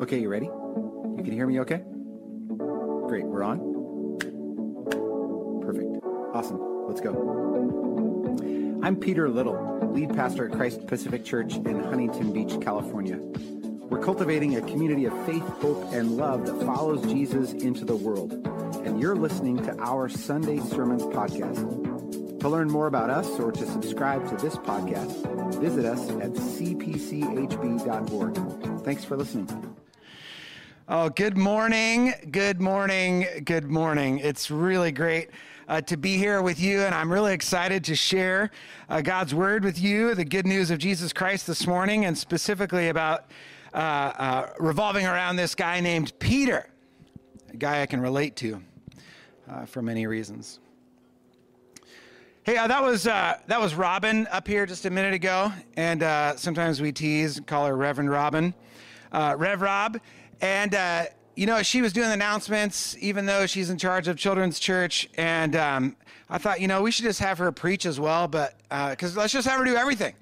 Okay, you ready? You can hear me okay? Great, we're on? Perfect. Awesome. Let's go. I'm Peter Little, lead pastor at Christ Pacific Church in Huntington Beach, California. We're cultivating a community of faith, hope, and love that follows Jesus into the world. And you're listening to our Sunday Sermons podcast. To learn more about us or to subscribe to this podcast, visit us at cpchb.org. Thanks for listening. Oh, good morning, good morning, good morning. It's really great to be here with you, and I'm really excited to share God's Word with you, the good news of Jesus Christ this morning, and specifically about revolving around this guy named Peter, a guy I can relate to for many reasons. Hey, that was Robin up here just a minute ago, and sometimes we tease, call her Reverend Robin, Rev Rob. And, she was doing the announcements, even though she's in charge of Children's Church. And I thought, we should just have her preach as well, but because let's just have her do everything.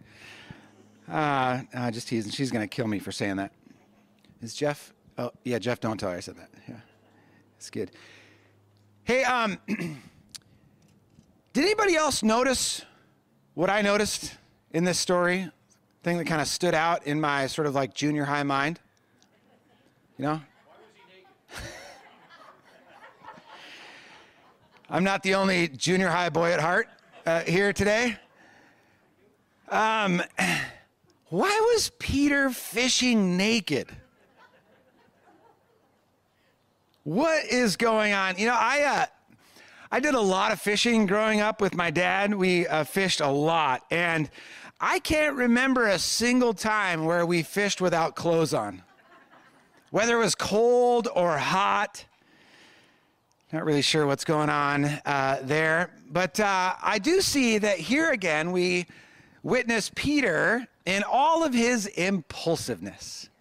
Just teasing. She's going to kill me for saying that. Is Jeff? Oh, yeah, Jeff, don't tell her I said that. Yeah, that's good. Hey, did anybody else notice what I noticed in this story? Thing that kind of stood out in my sort of like junior high mind? Why was he naked? I'm not the only junior high boy at heart here today. Why was Peter fishing naked? What is going on? I did a lot of fishing growing up with my dad. We fished a lot, and I can't remember a single time where we fished without clothes on. Whether it was cold or hot, not really sure what's going on there. But I do see that here again, we witness Peter in all of his impulsiveness.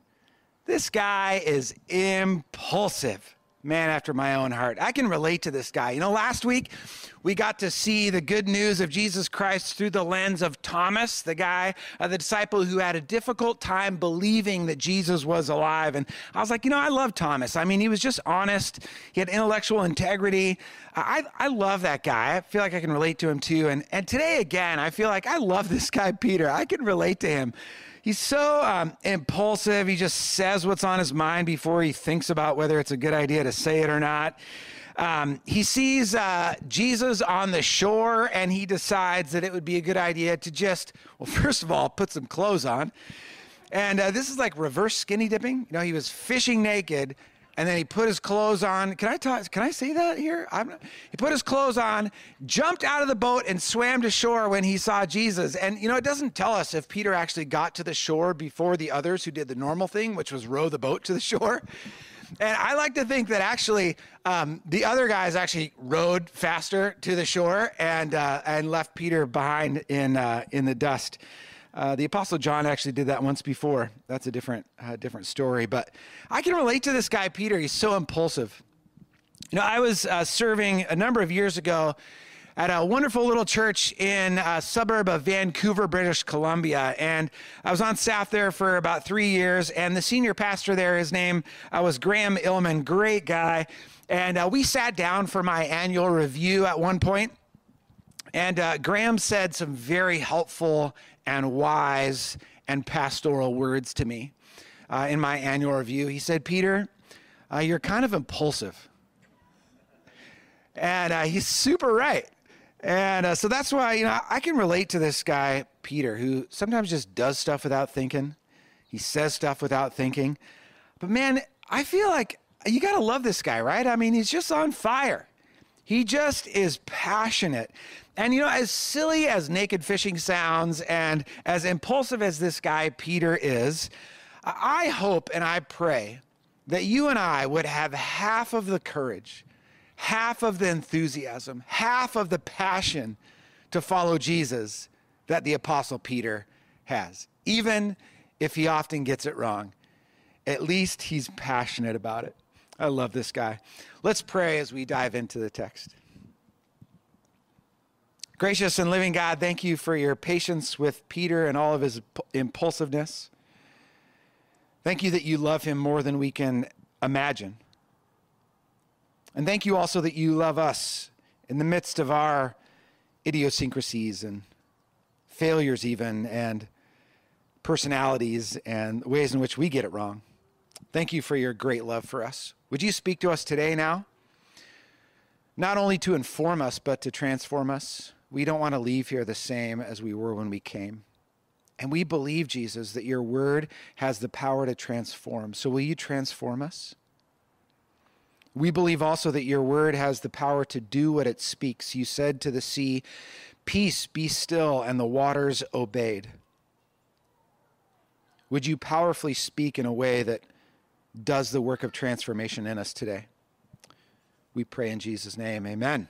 This guy is impulsive. Man after my own heart. I can relate to this guy. Last week we got to see the good news of Jesus Christ through the lens of Thomas, the guy, the disciple who had a difficult time believing that Jesus was alive. And I was like, I love Thomas. I mean, he was just honest. He had intellectual integrity. I love that guy. I feel like I can relate to him too. And today again, I feel like I love this guy, Peter. I can relate to him. He's so impulsive. He just says what's on his mind before he thinks about whether it's a good idea to say it or not. He sees Jesus on the shore, and he decides that it would be a good idea to just, first of all, put some clothes on. And this is like reverse skinny dipping. He was fishing naked, and then he put his clothes on. Can I say that here? He put his clothes on, jumped out of the boat, and swam to shore when he saw Jesus. And, it doesn't tell us if Peter actually got to the shore before the others who did the normal thing, which was row the boat to the shore. And I like to think that actually the other guys actually rowed faster to the shore and left Peter behind in the dust. The Apostle John actually did that once before. That's a different story. But I can relate to this guy, Peter. He's so impulsive. I was serving a number of years ago at a wonderful little church in a suburb of Vancouver, British Columbia. And I was on staff there for about 3 years. And the senior pastor there, his name was Graham Illman, great guy. And we sat down for my annual review at one point. And Graham said some very helpful and wise and pastoral words to me in my annual review. He said, Peter, you're kind of impulsive. And he's super right. And so that's why, I can relate to this guy, Peter, who sometimes just does stuff without thinking. He says stuff without thinking. But man, I feel like you got to love this guy, right? I mean, he's just on fire. He just is passionate. And, as silly as naked fishing sounds and as impulsive as this guy, Peter, is, I hope and I pray that you and I would have half of the courage, half of the enthusiasm, half of the passion to follow Jesus that the Apostle Peter has. Even if he often gets it wrong, at least he's passionate about it. I love this guy. Let's pray as we dive into the text. Gracious and living God, thank you for your patience with Peter and all of his impulsiveness. Thank you that you love him more than we can imagine. And thank you also that you love us in the midst of our idiosyncrasies and failures even, and personalities and ways in which we get it wrong. Thank you for your great love for us. Would you speak to us today now? Not only to inform us, but to transform us. We don't want to leave here the same as we were when we came. And we believe, Jesus, that your word has the power to transform. So will you transform us? We believe also that your word has the power to do what it speaks. You said to the sea, "Peace, be still," and the waters obeyed. Would you powerfully speak in a way that does the work of transformation in us today? We pray in Jesus' name, amen.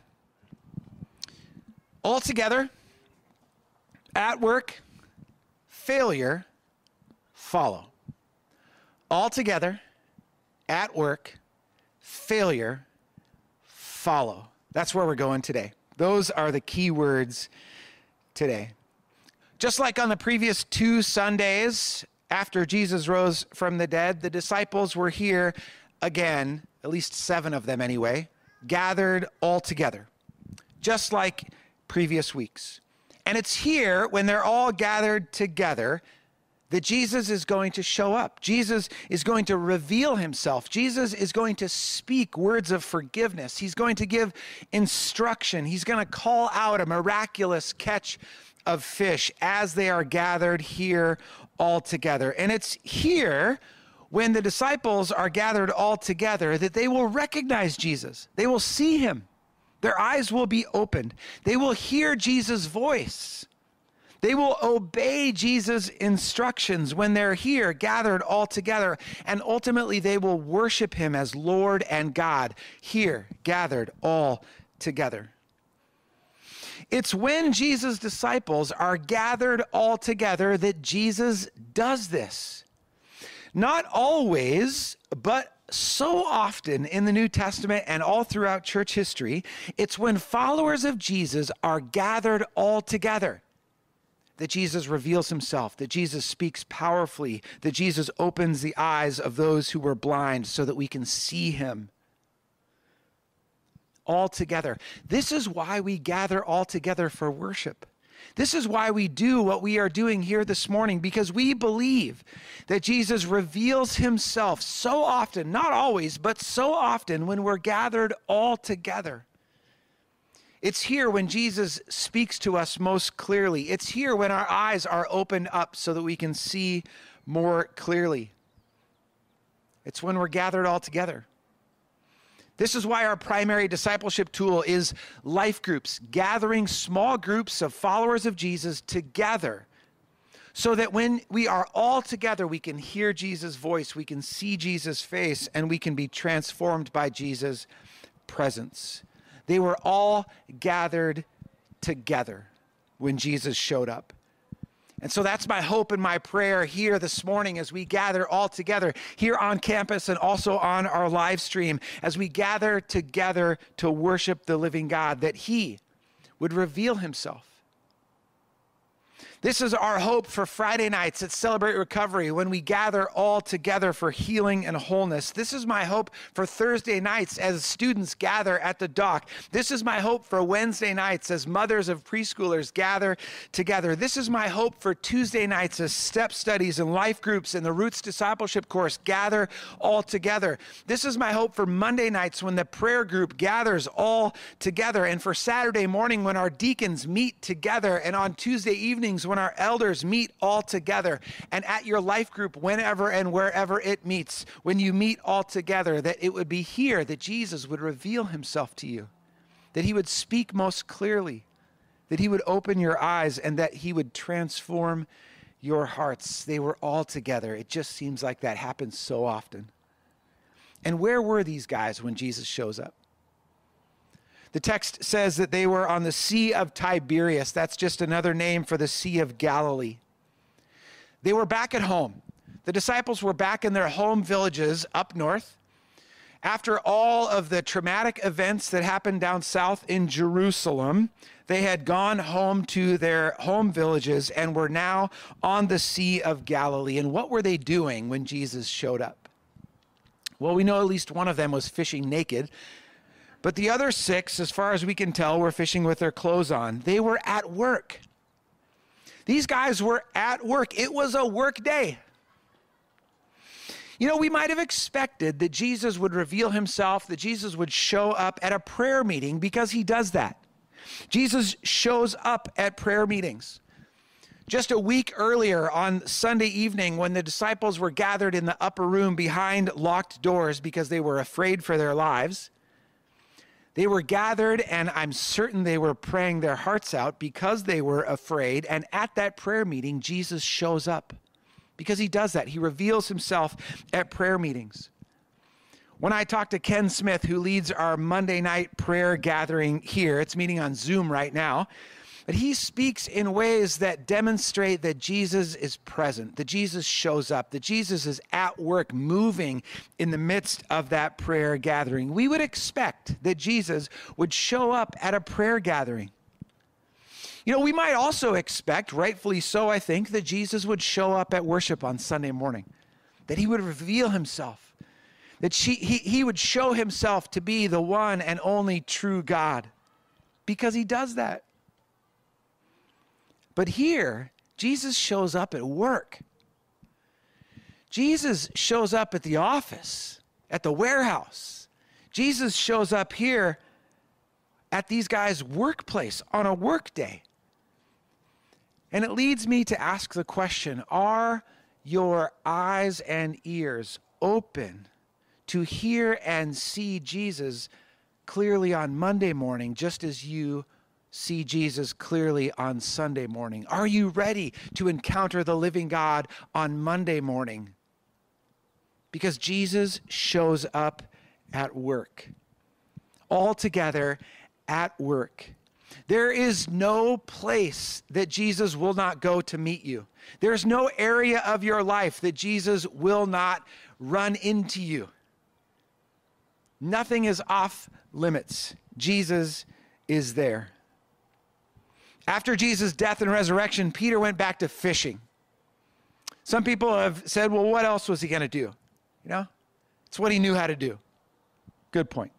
All together, at work, failure, follow. All together, at work, failure, follow. That's where we're going today. Those are the key words today. Just like on the previous 2 Sundays after Jesus rose from the dead, the disciples were here again, at least 7 of them anyway, gathered all together, just like previous weeks. And it's here when they're all gathered together that Jesus is going to show up. Jesus is going to reveal himself. Jesus is going to speak words of forgiveness. He's going to give instruction. He's going to call out a miraculous catch of fish as they are gathered here all together. And it's here when the disciples are gathered all together that they will recognize Jesus. They will see him. Their eyes will be opened. They will hear Jesus' voice. They will obey Jesus' instructions when they're here, gathered all together. And ultimately, they will worship him as Lord and God, here, gathered all together. It's when Jesus' disciples are gathered all together that Jesus does this. Not always, but so often in the New Testament and all throughout church history, it's when followers of Jesus are gathered all together that Jesus reveals himself, that Jesus speaks powerfully, that Jesus opens the eyes of those who were blind so that we can see him. All together. This is why we gather all together for worship. This is why we do what we are doing here this morning, because we believe that Jesus reveals himself so often, not always, but so often when we're gathered all together. It's here when Jesus speaks to us most clearly. It's here when our eyes are opened up so that we can see more clearly. It's when we're gathered all together. This is why our primary discipleship tool is life groups, gathering small groups of followers of Jesus together so that when we are all together, we can hear Jesus' voice, we can see Jesus' face, and we can be transformed by Jesus' presence. They were all gathered together when Jesus showed up. And so that's my hope and my prayer here this morning as we gather all together here on campus and also on our live stream, as we gather together to worship the living God, that he would reveal himself. This is our hope for Friday nights at Celebrate Recovery when we gather all together for healing and wholeness. This is my hope for Thursday nights as students gather at the dock. This is my hope for Wednesday nights as mothers of preschoolers gather together. This is my hope for Tuesday nights as step studies and life groups and the Roots Discipleship course gather all together. This is my hope for Monday nights when the prayer group gathers all together, and for Saturday morning when our deacons meet together, and on Tuesday evenings when our elders meet all together, and at your life group whenever and wherever it meets, when you meet all together, that it would be here that Jesus would reveal himself to you, that he would speak most clearly, that he would open your eyes, and that he would transform your hearts. They were all together. It just seems like that happens so often. And where were these guys when Jesus shows up? The text says that they were on the Sea of Tiberias. That's just another name for the Sea of Galilee. They were back at home. The disciples were back in their home villages up north, After all of the traumatic events that happened down south in Jerusalem, they had gone home to their home villages and were now on the Sea of Galilee. And what were they doing when Jesus showed up? Well, we know at least one of them was fishing naked, but the other 6, as far as we can tell, were fishing with their clothes on. They were at work. These guys were at work. It was a work day. You know, we might have expected that Jesus would reveal himself, that Jesus would show up at a prayer meeting, because he does that. Jesus shows up at prayer meetings. Just a week earlier on Sunday evening, when the disciples were gathered in the upper room behind locked doors because they were afraid for their lives, they were gathered, and I'm certain they were praying their hearts out because they were afraid. And at that prayer meeting, Jesus shows up because he does that. He reveals himself at prayer meetings. When I talked to Ken Smith, who leads our Monday night prayer gathering here, it's meeting on Zoom right now, but he speaks in ways that demonstrate that Jesus is present, that Jesus shows up, that Jesus is at work, moving in the midst of that prayer gathering. We would expect that Jesus would show up at a prayer gathering. You know, we might also expect, rightfully so, I think, that Jesus would show up at worship on Sunday morning, that he would reveal himself, that he would show himself to be the one and only true God, because he does that. But here, Jesus shows up at work. Jesus shows up at the office, at the warehouse. Jesus shows up here at these guys' workplace on a work day. And it leads me to ask the question, are your eyes and ears open to hear and see Jesus clearly on Monday morning, just as you see Jesus clearly on Sunday morning? Are you ready to encounter the living God on Monday morning? Because Jesus shows up at work, all together at work. There is no place that Jesus will not go to meet you. There's no area of your life that Jesus will not run into you. Nothing is off limits. Jesus is there. After Jesus' death and resurrection, Peter went back to fishing. Some people have said, well, what else was he going to do? You know, it's what he knew how to do. Good point.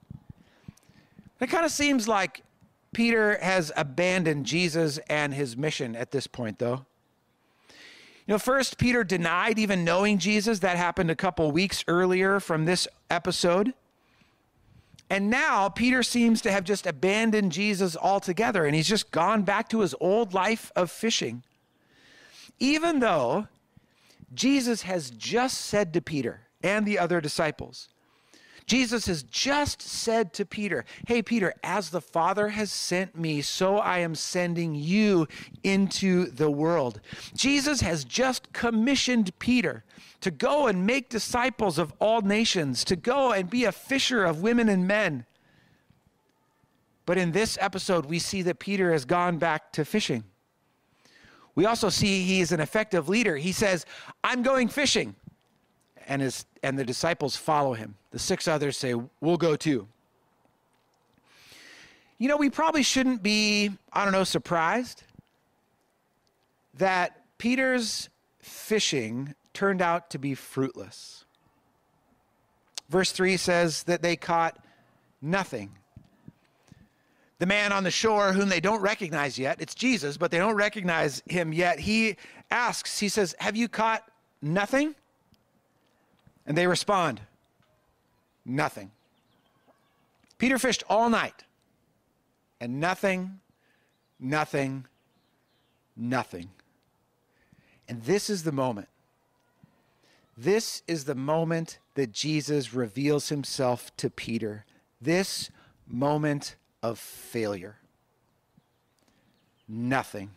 It kind of seems like Peter has abandoned Jesus and his mission at this point, though. You know, first, Peter denied even knowing Jesus. That happened a couple weeks earlier from this episode. And now Peter seems to have just abandoned Jesus altogether, and he's just gone back to his old life of fishing. Even though Jesus has just said to Peter and the other disciples, Jesus has just said to Peter, hey, Peter, as the Father has sent me, so I am sending you into the world. Jesus has just commissioned Peter to go and make disciples of all nations, to go and be a fisher of women and men. But in this episode, we see that Peter has gone back to fishing. We also see he is an effective leader. He says, I'm going fishing. And the disciples follow him. The 6 others say, we'll go too. You know, we probably shouldn't be, surprised that Peter's fishing turned out to be fruitless. Verse 3 says that they caught nothing. The man on the shore, whom they don't recognize yet, it's Jesus, but they don't recognize him yet, he asks, he says, have you caught nothing? And they respond, nothing. Peter fished all night, and nothing. And this is the moment. This is the moment that Jesus reveals himself to Peter. This moment of failure. Nothing.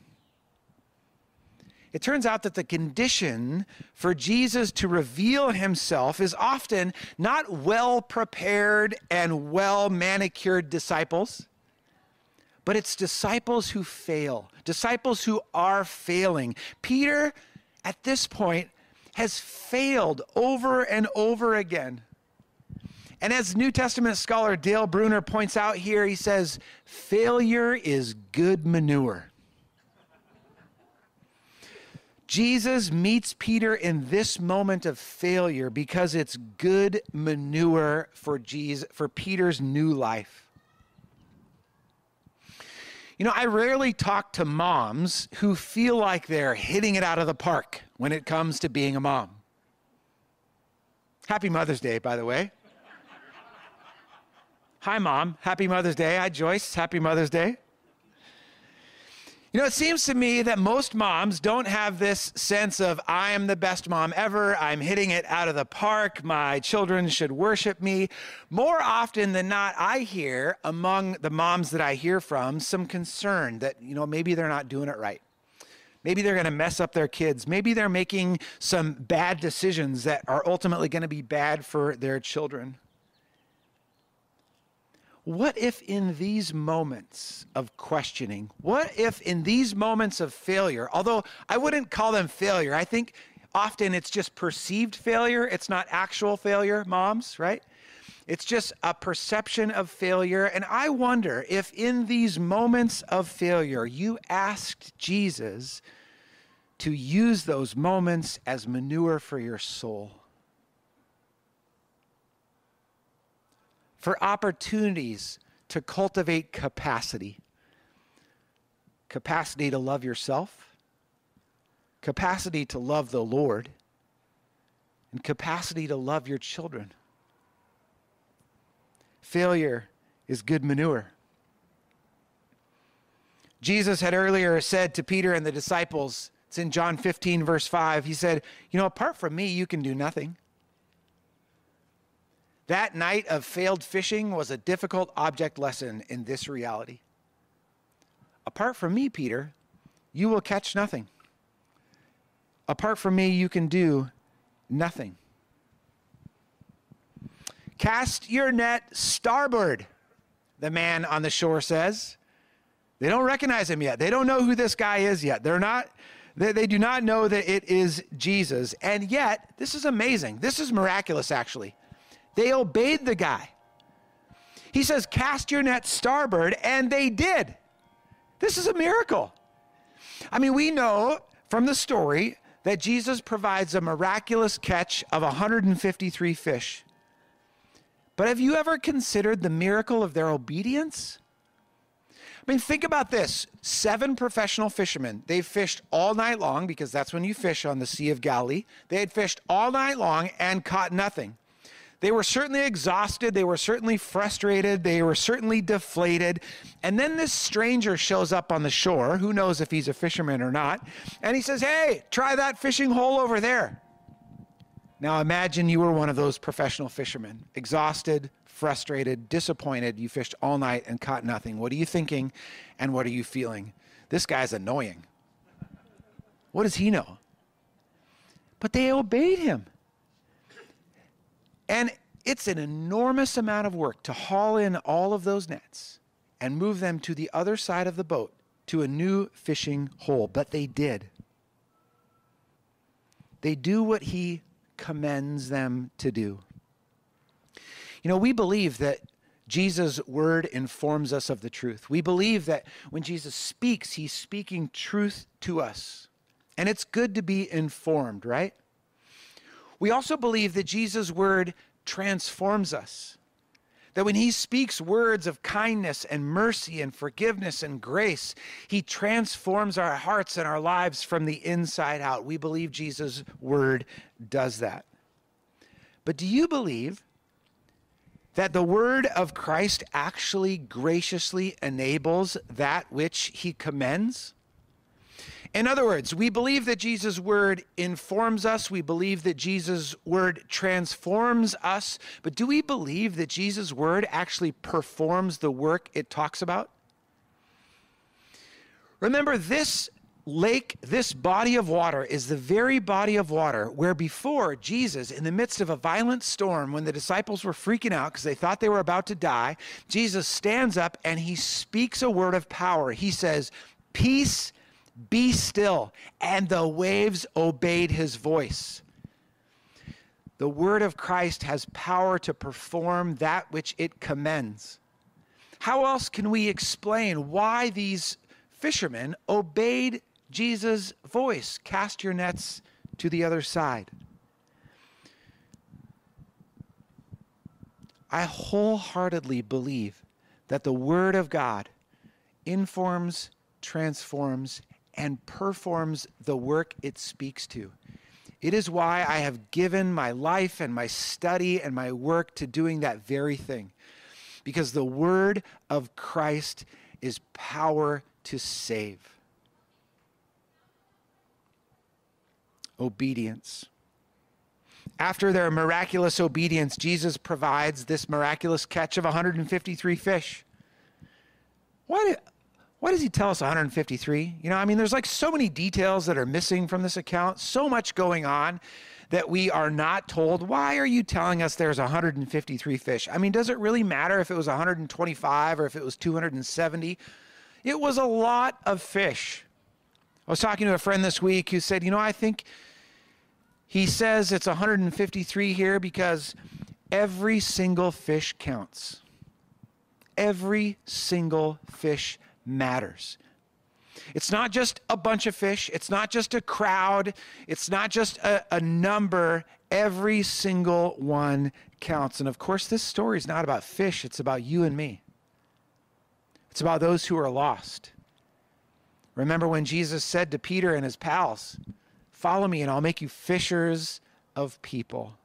It turns out that the condition for Jesus to reveal himself is often not well-prepared and well-manicured disciples, but it's disciples who fail, disciples who are failing. Peter, at this point, has failed over and over again. And as New Testament scholar Dale Bruner points out here, he says, failure is good manure. Jesus meets Peter in this moment of failure because it's good manure for Peter's new life. You know, I rarely talk to moms who feel like they're hitting it out of the park when it comes to being a mom. Happy Mother's Day, by the way. Hi, Mom. Happy Mother's Day. Hi, Joyce. Happy Mother's Day. You know, it seems to me that most moms don't have this sense of, I am the best mom ever. I'm hitting it out of the park. My children should worship me. More often than not, I hear among the moms that I hear from some concern that, you know, maybe they're not doing it right. Maybe they're going to mess up their kids. Maybe they're making some bad decisions that are ultimately going to be bad for their children. What if in these moments of questioning, what if in these moments of failure, although I wouldn't call them failure, I think often it's just perceived failure. It's not actual failure, moms, right? It's just a perception of failure. And I wonder if in these moments of failure, you asked Jesus to use those moments as manure for your soul. For opportunities to cultivate capacity. Capacity to love yourself, capacity to love the Lord, and capacity to love your children. Failure is good manure. Jesus had earlier said to Peter and the disciples, it's in John 15, verse 5, he said, you know, apart from me, you can do nothing. That night of failed fishing was a difficult object lesson in this reality. Apart from me, Peter, you will catch nothing. Apart from me, you can do nothing. Cast your net starboard, the man on the shore says. They don't recognize him yet. They don't know who this guy is yet. They do not know that it is Jesus. And yet, this is amazing. This is miraculous, actually. They obeyed the guy. He says, cast your net starboard, and they did. This is a miracle. I mean, we know from the story that Jesus provides a miraculous catch of 153 fish. But have you ever considered the miracle of their obedience? I mean, think about this. 7 professional fishermen. They fished all night long, because that's when you fish on the Sea of Galilee. They had fished all night long and caught nothing. They were certainly exhausted. They were certainly frustrated. They were certainly deflated. And then this stranger shows up on the shore. Who knows if he's a fisherman or not? And he says, hey, try that fishing hole over there. Now imagine you were one of those professional fishermen, exhausted, frustrated, disappointed. You fished all night and caught nothing. What are you thinking and what are you feeling? This guy's annoying. What does he know? But they obeyed him. And it's an enormous amount of work to haul in all of those nets and move them to the other side of the boat to a new fishing hole. But they did. They do what he commends them to do. You know, we believe that Jesus' word informs us of the truth. We believe that when Jesus speaks, he's speaking truth to us. And it's good to be informed, right? We also believe that Jesus' word transforms us. That when he speaks words of kindness and mercy and forgiveness and grace, he transforms our hearts and our lives from the inside out. We believe Jesus' word does that. But do you believe that the word of Christ actually graciously enables that which he commends? In other words, we believe that Jesus' word informs us. We believe that Jesus' word transforms us. But do we believe that Jesus' word actually performs the work it talks about? Remember, this lake, this body of water is the very body of water where before Jesus, in the midst of a violent storm, when the disciples were freaking out because they thought they were about to die, Jesus stands up and he speaks a word of power. He says, "Peace, be still," and the waves obeyed his voice. The word of Christ has power to perform that which it commends. How else can we explain why these fishermen obeyed Jesus' voice? Cast your nets to the other side. I wholeheartedly believe that the word of God informs, transforms, and performs the work it speaks to. It is why I have given my life and my study and my work to doing that very thing. Because the word of Christ is power to save. Obedience. After their miraculous obedience, Jesus provides this miraculous catch of 153 fish. Why does he tell us 153? There's like so many details that are missing from this account, so much going on that we are not told. Why are you telling us there's 153 fish? Does it really matter if it was 125 or if it was 270? It was a lot of fish. I was talking to a friend this week who said, I think he says it's 153 here because every single fish counts. Every single fish matters. It's not just a bunch of fish. It's not just a crowd. It's not just a number. Every single one counts. And of course, this story is not about fish. It's about you and me. It's about those who are lost. Remember when Jesus said to Peter and his pals, "Follow me and I'll make you fishers of people."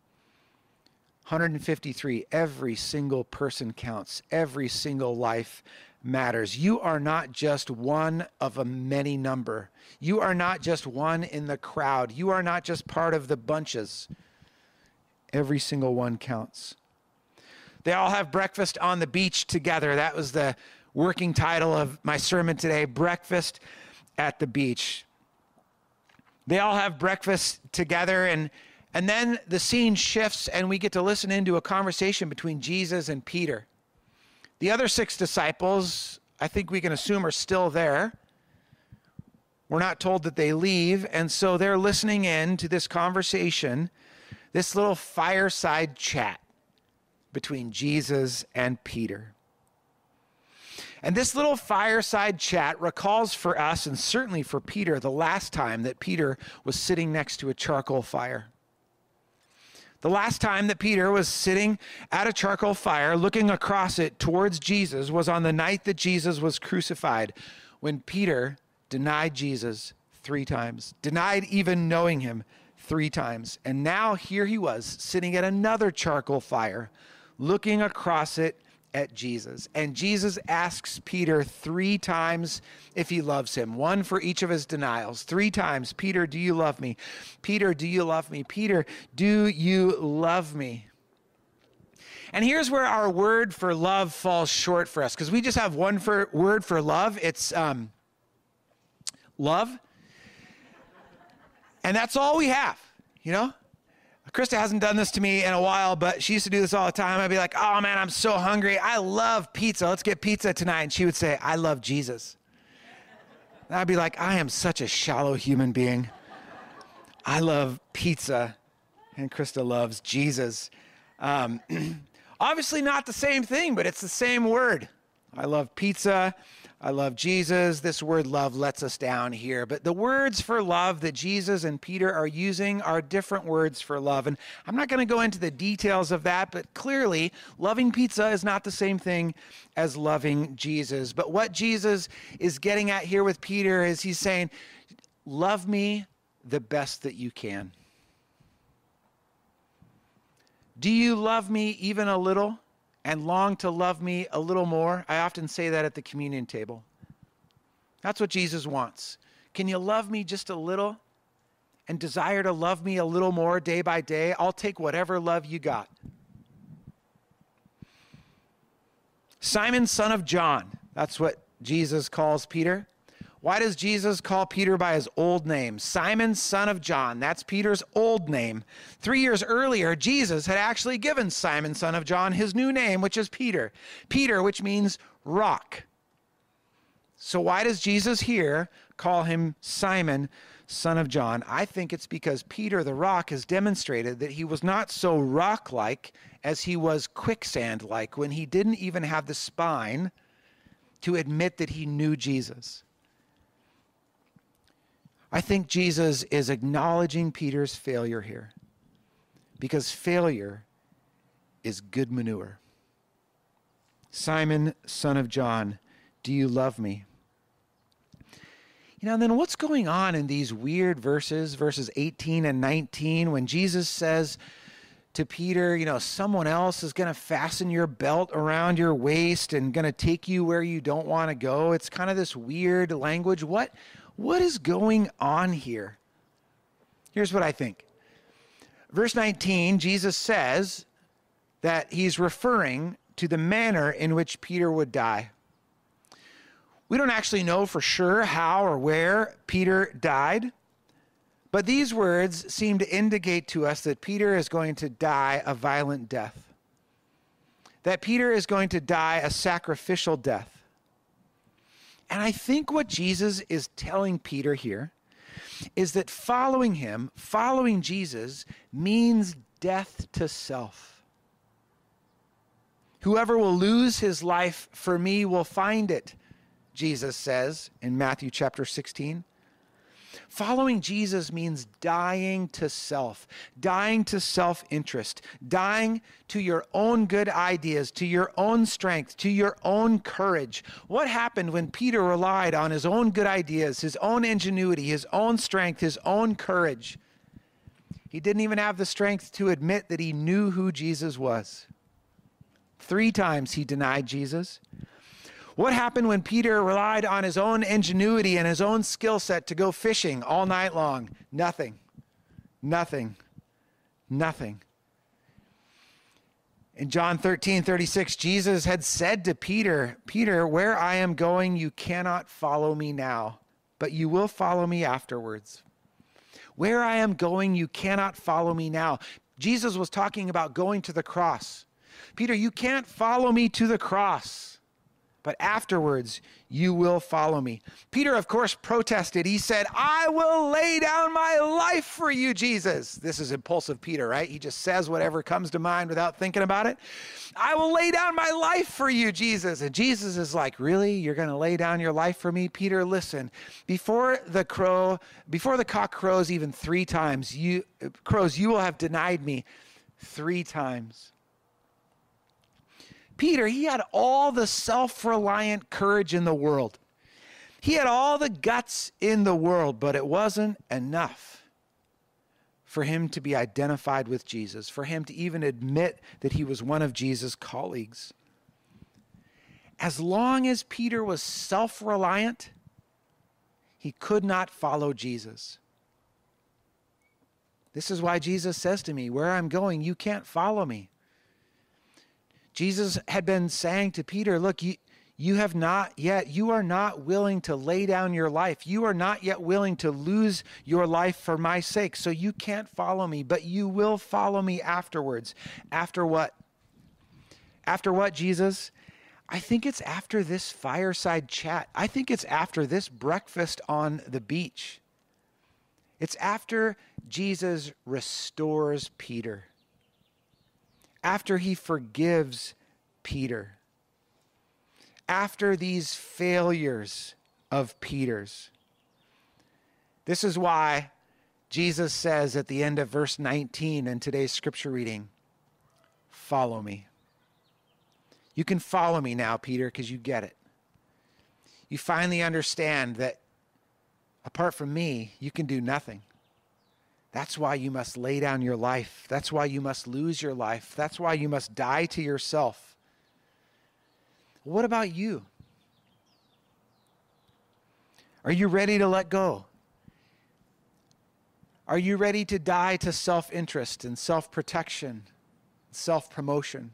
153, every single person counts. Every single life matters. You are not just one of a many number. You are not just one in the crowd. You are not just part of the bunches. Every single one counts. They all have breakfast on the beach together. That was the working title of my sermon today, Breakfast at the Beach. They all have breakfast together, and then the scene shifts and we get to listen into a conversation between Jesus and Peter. The other 6 disciples, I think we can assume, are still there. We're not told that they leave, and so they're listening in to this conversation, this little fireside chat between Jesus and Peter. And this little fireside chat recalls for us, and certainly for Peter, the last time that Peter was sitting next to a charcoal fire. The last time that Peter was sitting at a charcoal fire, looking across it towards Jesus, was on the night that Jesus was crucified, when Peter denied Jesus 3 times, denied even knowing him 3 times. And now here he was, sitting at another charcoal fire, looking across it at Jesus. And Jesus asks Peter 3 times if he loves him, 1 for each of his denials. 3 times, "Peter, do you love me? Peter, do you love me? Peter, do you love me?" And here's where our word for love falls short for us, because we just have one word for love. It's love. And that's all we have, Krista hasn't done this to me in a while, but she used to do this all the time. I'd be like, "Oh man, I'm so hungry. I love pizza. Let's get pizza tonight." And she would say, "I love Jesus." And I'd be like, "I am such a shallow human being. I love pizza." And Krista loves Jesus. Obviously not the same thing, but it's the same word. I love pizza. I love Jesus. This word love lets us down here. But the words for love that Jesus and Peter are using are different words for love. And I'm not going to go into the details of that, but clearly loving pizza is not the same thing as loving Jesus. But what Jesus is getting at here with Peter is he's saying, love me the best that you can. Do you love me even a little? And long to love me a little more? I often say that at the communion table. That's what Jesus wants. Can you love me just a little and desire to love me a little more day by day? I'll take whatever love you got. Simon, son of John. That's what Jesus calls Peter. Why does Jesus call Peter by his old name? Simon, son of John. That's Peter's old name. 3 years earlier, Jesus had actually given Simon, son of John, his new name, which is Peter. Peter, which means rock. So why does Jesus here call him Simon, son of John, I think it's because Peter the rock has demonstrated that he was not so rock-like as he was quicksand-like when he didn't even have the spine to admit that he knew Jesus. I think Jesus is acknowledging Peter's failure here because failure is good manure. Simon, son of John, do you love me? You know, and then what's going on in these weird verses 18 and 19, when Jesus says to Peter, you know, someone else is going to fasten your belt around your waist and going to take you where you don't want to go. It's kind of this weird language. What is going on here? Here's what I think. Verse 19, Jesus says that he's referring to the manner in which Peter would die. We don't actually know for sure how or where Peter died, but these words seem to indicate to us that Peter is going to die a violent death, that Peter is going to die a sacrificial death. And I think what Jesus is telling Peter here is that following him, following Jesus, means death to self. Whoever will lose his life for me will find it, Jesus says in Matthew chapter 16. Following Jesus means dying to self, dying to self-interest, dying to your own good ideas, to your own strength, to your own courage. What happened when Peter relied on his own good ideas, his own ingenuity, his own strength, his own courage? He didn't even have the strength to admit that he knew who Jesus was. 3 times he denied Jesus. What happened when Peter relied on his own ingenuity and his own skill set to go fishing all night long? Nothing. Nothing. Nothing. In John 13:36, Jesus had said to Peter, Peter, where I am going, you cannot follow me now, but you will follow me afterwards. Where I am going, you cannot follow me now. Jesus was talking about going to the cross. Peter, you can't follow me to the cross, but afterwards you will follow me. Peter, of course, protested. He said, I will lay down my life for you, Jesus. This is impulsive Peter, right? He just says whatever comes to mind without thinking about it. I will lay down my life for you, Jesus. And Jesus is like, really? You're going to lay down your life for me? Peter, listen, before the cock crows even 3 times, you will have denied me 3 times. Peter, he had all the self-reliant courage in the world. He had all the guts in the world, but it wasn't enough for him to be identified with Jesus, for him to even admit that he was one of Jesus' colleagues. As long as Peter was self-reliant, he could not follow Jesus. This is why Jesus says to me, where I'm going, you can't follow me. Jesus had been saying to Peter, look, you are not willing to lay down your life. You are not yet willing to lose your life for my sake. So you can't follow me, but you will follow me afterwards. After what? After what, Jesus? I think it's after this fireside chat. I think it's after this breakfast on the beach. It's after Jesus restores Peter. After he forgives Peter, after these failures of Peter's. This is why Jesus says at the end of verse 19 in today's scripture reading, follow me. You can follow me now, Peter, because you get it. You finally understand that apart from me, you can do nothing. That's why you must lay down your life. That's why you must lose your life. That's why you must die to yourself. What about you? Are you ready to let go? Are you ready to die to self-interest and self-protection, self-promotion,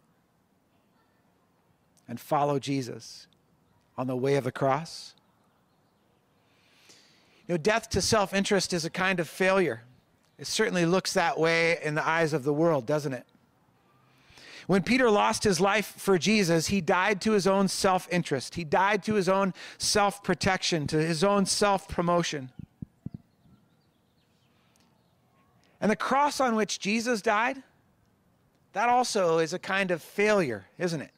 and follow Jesus on the way of the cross? You know, death to self-interest is a kind of failure. It certainly looks that way in the eyes of the world, doesn't it? When Peter lost his life for Jesus, he died to his own self-interest. He died to his own self-protection, to his own self-promotion. And the cross on which Jesus died, that also is a kind of failure, isn't it?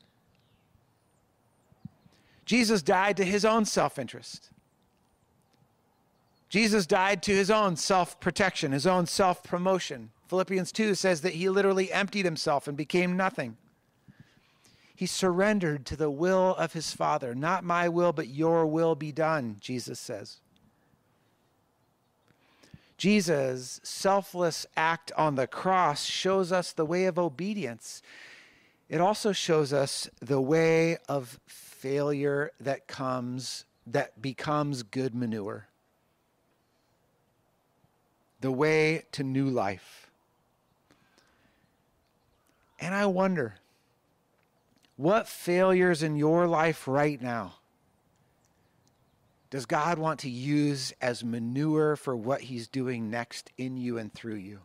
Jesus died to his own self-interest. Jesus died to his own self-protection, his own self-promotion. Philippians 2 says that he literally emptied himself and became nothing. He surrendered to the will of his Father. Not my will, but your will be done, Jesus says. Jesus' selfless act on the cross shows us the way of obedience. It also shows us the way of failure that becomes good manure. The way to new life. And I wonder, what failures in your life right now does God want to use as manure for what he's doing next in you and through you?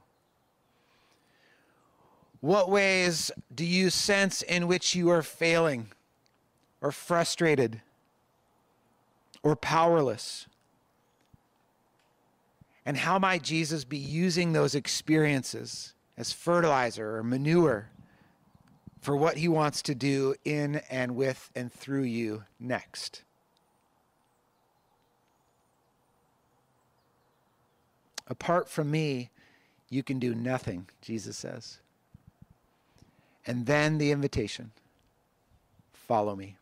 What ways do you sense in which you are failing or frustrated or powerless? And how might Jesus be using those experiences as fertilizer or manure for what he wants to do in and with and through you next? Apart from me, you can do nothing, Jesus says. And then the invitation, follow me.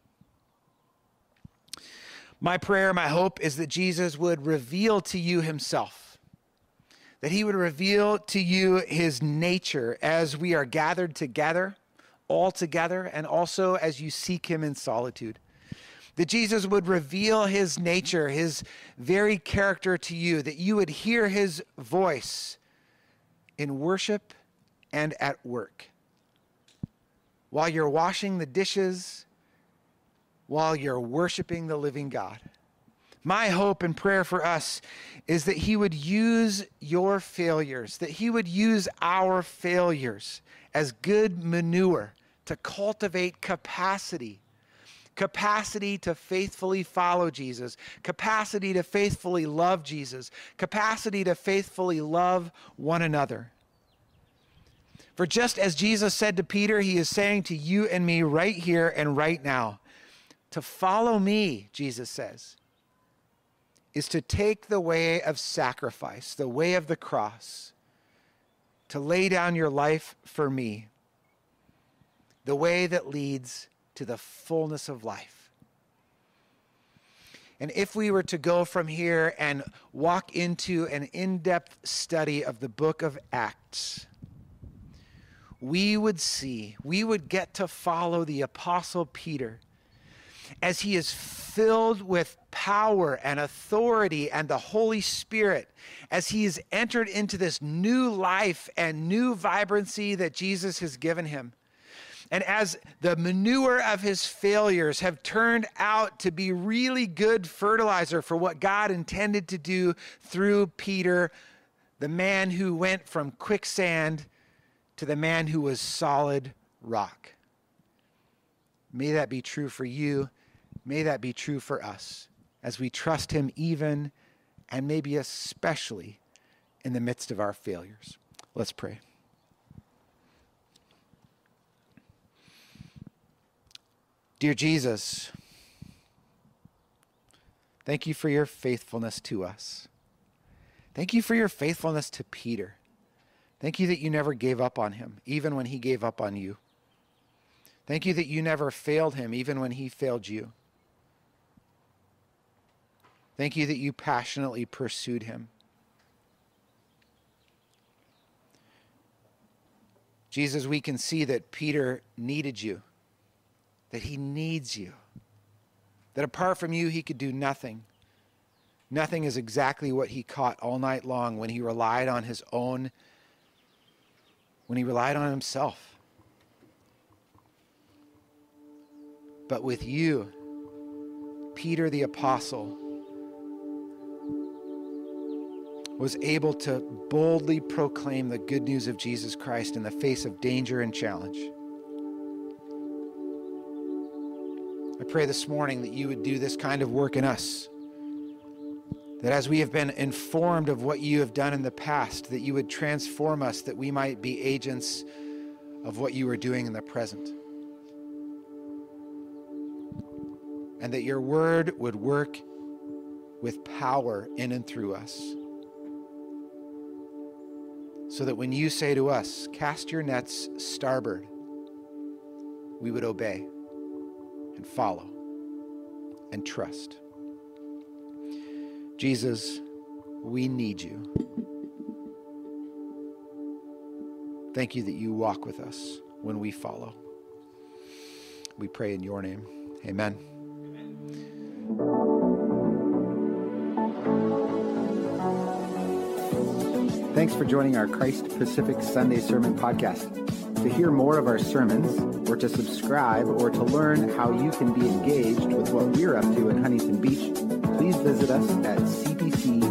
My prayer, my hope is that Jesus would reveal to you himself, that he would reveal to you his nature as we are gathered together, all together, and also as you seek him in solitude. That Jesus would reveal his nature, his very character to you, that you would hear his voice in worship and at work. While you're washing the dishes, while you're worshiping the living God. My hope and prayer for us is that he would use your failures, that he would use our failures as good manure to cultivate capacity to faithfully follow Jesus, capacity to faithfully love Jesus, capacity to faithfully love one another. For just as Jesus said to Peter, he is saying to you and me right here and right now, to follow me, Jesus says, is to take the way of sacrifice, the way of the cross, to lay down your life for me, the way that leads to the fullness of life. And if we were to go from here and walk into an in-depth study of the book of Acts, we would get to follow the Apostle Peter as he is filled with power and authority and the Holy Spirit, as he has entered into this new life and new vibrancy that Jesus has given him. And as the manure of his failures have turned out to be really good fertilizer for what God intended to do through Peter, the man who went from quicksand to the man who was solid rock. May that be true for you. May that be true for us as we trust him even and maybe especially in the midst of our failures. Let's pray. Dear Jesus, thank you for your faithfulness to us. Thank you for your faithfulness to Peter. Thank you that you never gave up on him, even when he gave up on you. Thank you that you never failed him, even when he failed you. Thank you that you passionately pursued him. Jesus, we can see that Peter needed you, that he needs you, that apart from you, he could do nothing. Nothing is exactly what he caught all night long when he relied on himself. But with you, Peter the apostle was able to boldly proclaim the good news of Jesus Christ in the face of danger and challenge. I pray this morning that you would do this kind of work in us, That as we have been informed of what you have done in the past, that you would transform us, that we might be agents of what you are doing in the present. And that your word would work with power in and through us. So that when you say to us, cast your nets starboard, we would obey and follow and trust. Jesus, we need you. Thank you that you walk with us when we follow. We pray in your name. Amen. Thanks for joining our Christ Pacific Sunday Sermon Podcast. To hear more of our sermons, or to subscribe, or to learn how you can be engaged with what we're up to in Huntington Beach, please visit us at cpc.church.